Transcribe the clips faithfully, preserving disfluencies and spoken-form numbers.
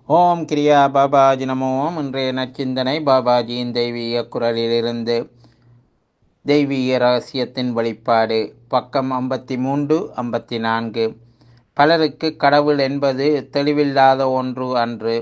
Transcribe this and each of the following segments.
ஓம் கிரியா பாபாஜி நமோ ஓம். இன்றைய நற்சிந்தனை பாபாஜியின் தெய்வீக குரலிலிருந்து. தெய்வீக ரகசியத்தின் வெளிப்பாடு. பக்கம் ஐம்பத்தி மூன்று ஐம்பத்தி நான்கு. பலருக்கு கடவுள் என்பது தெளிவில்லாத ஒன்று அன்று.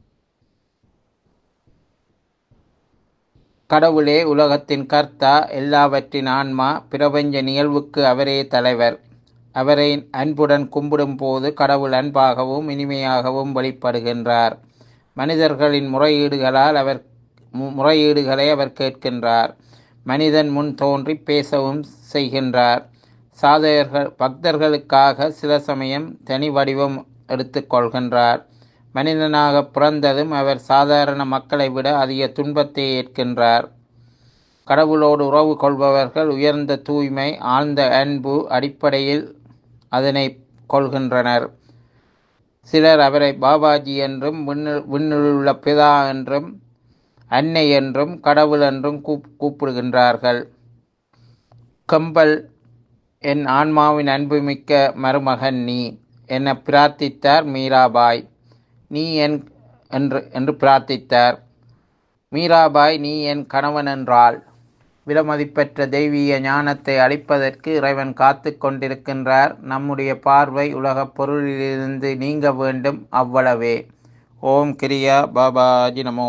கடவுளே உலகத்தின் கர்த்தா, எல்லாவற்றின் ஆன்மா, பிரபஞ்ச நிகழ்வுக்கு அவரே தலைவர். அவரை அன்புடன் கும்பிடும் போது கடவுள் அன்பாகவும் இனிமையாகவும் வெளிப்படுகின்றார். மனிதர்களின் முறையீடுகளால் அவர் முறையீடுகளை அவர் கேட்கின்றார். மனிதன் முன் தோன்றி பேசவும் செய்கின்றார். சாதகர்கள் பக்தர்களுக்காக சில சமயம் தனி வடிவம் எடுத்துக்கொள்கின்றார். மனிதனாக பிறந்ததும் அவர் சாதாரண மக்களை விட அதிக துன்பத்தை ஏற்கின்றார். கடவுளோடு உறவு கொள்பவர்கள் உயர்ந்த தூய்மை, ஆழ்ந்த அன்பு அடிப்படையில் அதனை கொள்கின்றனர். சிலர் அவரை பாபாஜி என்றும், விண்ணில் விண்ணிலுள்ள பிதா என்றும், அன்னை என்றும், கடவுள் என்றும் கூப் கூப்பிடுகின்றார்கள். கம்பல், என் ஆன்மாவின் அன்புமிக்க மருமகன் நீ என பிரார்த்தித்தார் மீராபாய். நீ என் என்று என்று பிரார்த்தித்தார். மீராபாய் நீ என் கணவன் என்றாள். விலமதிப்பற்ற தெய்வீக ஞானத்தை அளிப்பதற்கு இறைவன் காத்து கொண்டிருக்கின்றார். நம்முடைய பார்வை உலகப் பொருளிலிருந்து நீங்க வேண்டும், அவ்வளவே. ஓம் கிரியா பாபாஜி நமோ.